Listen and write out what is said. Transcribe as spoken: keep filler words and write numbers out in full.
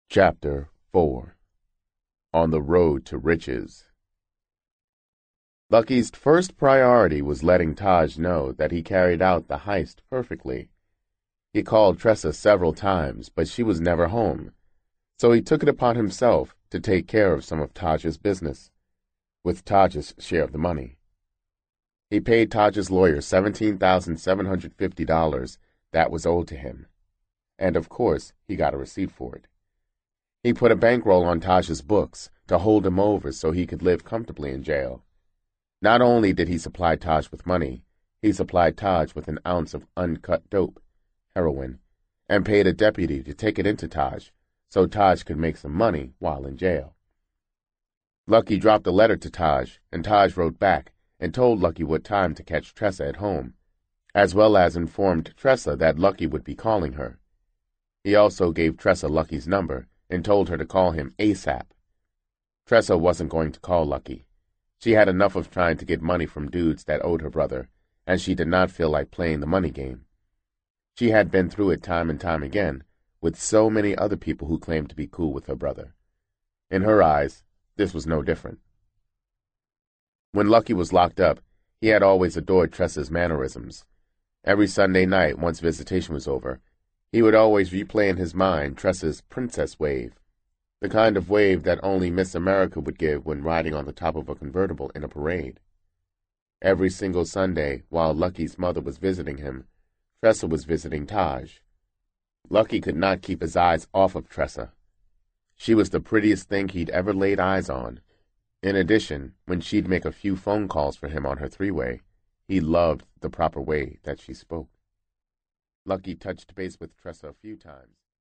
Chapter four. On the Road to Riches. Lucky's first priority was letting Taj know that he carried out the heist perfectly. He called Tressa several times, but she was never home, so he took it upon himself to take care of some of Taj's business, with Taj's share of the money. He paid Taj's lawyer seventeen thousand seven hundred fifty dollars that was owed to him, and of course he got a receipt for it. He put a bankroll on Taj's books to hold him over so he could live comfortably in jail. Not only did he supply Taj with money, he supplied Taj with an ounce of uncut dope, heroin, and paid a deputy to take it into Taj so Taj could make some money while in jail. Lucky dropped a letter to Taj, and Taj wrote back and told Lucky what time to catch Tressa at home, as well as informed Tressa that Lucky would be calling her. He also gave Tressa Lucky's number and told her to call him ASAP. Tressa wasn't going to call Lucky. She had enough of trying to get money from dudes that owed her brother, and she did not feel like playing the money game. She had been through it time and time again, with so many other people who claimed to be cool with her brother. In her eyes, this was no different. When Lucky was locked up, he had always adored Tressa's mannerisms. Every Sunday night, once visitation was over, he would always replay in his mind Tressa's princess wave, the kind of wave that only Miss America would give when riding on the top of a convertible in a parade. Every single Sunday, while Lucky's mother was visiting him, Tressa was visiting Taj. Lucky could not keep his eyes off of Tressa. She was the prettiest thing he'd ever laid eyes on. In addition, when she'd make a few phone calls for him on her three-way, he loved the proper way that she spoke. Lucky touched base with Tressa a few times.